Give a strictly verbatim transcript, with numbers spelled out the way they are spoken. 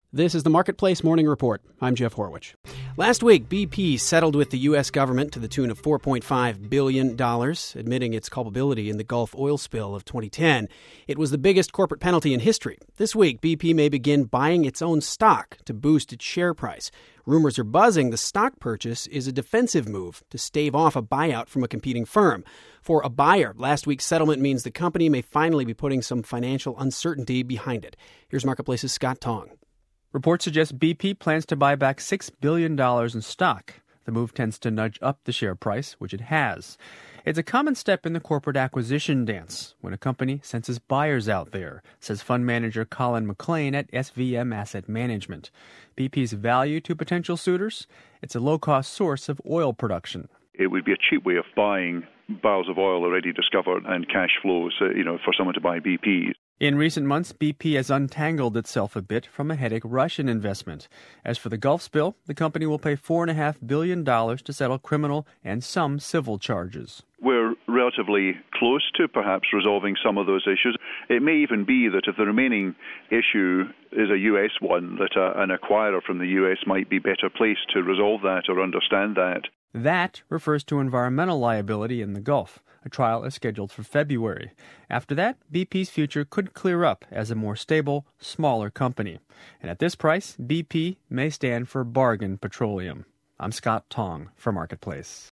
This is the Marketplace Morning Report. I'm Jeff Horwich. Last week, B P settled with the U S government to the tune of four point five billion dollars, admitting its culpability in the Gulf oil spill of twenty ten. It was the biggest corporate penalty in history. This week, B P may begin buying its own stock to boost its share price. Rumors are buzzing the stock purchase is a defensive move to stave off a buyout from a competing firm. For a buyer, last week's settlement means the company may finally be putting some financial uncertainty behind it. Here's Marketplace's Scott Tong. Reports suggest B P plans to buy back six billion dollars in stock. The move tends to nudge up the share price, which it has. It's a common step in the corporate acquisition dance when a company senses buyers out there, says fund manager Colin McLean at S V M Asset Management. B P's value to potential suitors? It's a low-cost source of oil production. It would be a cheap way of buying barrels of oil already discovered and cash flows, uh, you know, for someone to buy B P. In recent months, B P has untangled itself a bit from a headache Russian investment. As for the Gulf spill, the company will pay four point five billion dollars to settle criminal and some civil charges. We're relatively close to perhaps resolving some of those issues. It may even be that if the remaining issue is a U S one, that a, an acquirer from the U S might be better placed to resolve that or understand that. That refers to environmental liability in the Gulf. A trial is scheduled for February. After that, B P's future could clear up as a more stable, smaller company. And at this price, B P may stand for bargain petroleum. I'm Scott Tong for Marketplace.